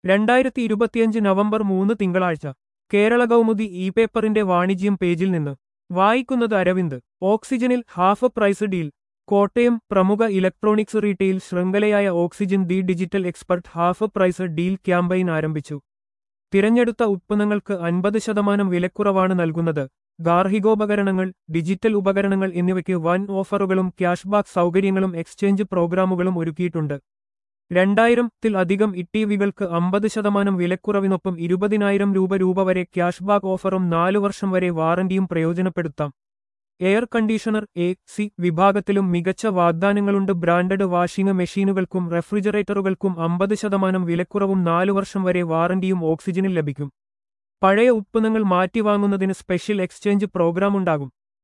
2025 November 3 തിങ്കളാഴ്ച Kerala Kaumudi E പേപ്പറിന്റെ വാണിജ്യം പേജിൽ നിന്ന് വായിക്കുന്നത് അരവിന്ദ്. ഓക്സിജനിൽ ഹാഫ് പ്രൈസ് ഡീൽ. കോട്ടയം. പ്രമുഖ ഇലക്ട്രോണിക്സ് റീറ്റെയിൽ ശൃംഖലയായ Oxygen the digital expert half price deal campaign ആരംഭിച്ചു. തിരഞ്ഞെടുത്ത ഉത്പന്നങ്ങൾക്ക് 50% വിലക്കുറവാണ് നൽകുന്നത്. ഗാർഹികോപകരണങ്ങൾ, ഡിജിറ്റൽ ഉപകരണങ്ങൾ എന്നിവയ്ക്ക് വൻ ഓഫറുകളും ക്യാഷ്ബാക്ക് സൗകര്യങ്ങളും എക്സ്ചേഞ്ച് പ്രോഗ്രാമുകളും ഒരുക്കിയിട്ടുണ്ട്. 2000-ൽ അധികം ഇടിവികൾക്ക് 50% വിലക്കുറവിനൊപ്പം 20,000 രൂപ വരെ ക്യാഷ്ബാക്ക് ഓഫറും 4 വർഷം വരെ വാറന്റിയും പ്രയോജനപ്പെടുത്താം. എയർ കണ്ടീഷണർ എ.സി വിഭാഗത്തിലും മികച്ച വാഗ്ദാനങ്ങളുണ്ട്. ബ്രാൻഡഡ് വാഷിംഗ് മെഷീനുകൾക്കും റെഫ്രിജറേറ്ററുകൾക്കും 50% വിലക്കുറവും 4 വർഷം വരെ വാറന്റിയും ഓക്സിജനിൽ ലഭിക്കും. പഴയ ഉത്പന്നങ്ങൾ മാറ്റിവാങ്ങുന്നതിന് സ്പെഷ്യൽ എക്സ്ചേഞ്ച് പ്രോഗ്രാം ഉണ്ടാകും.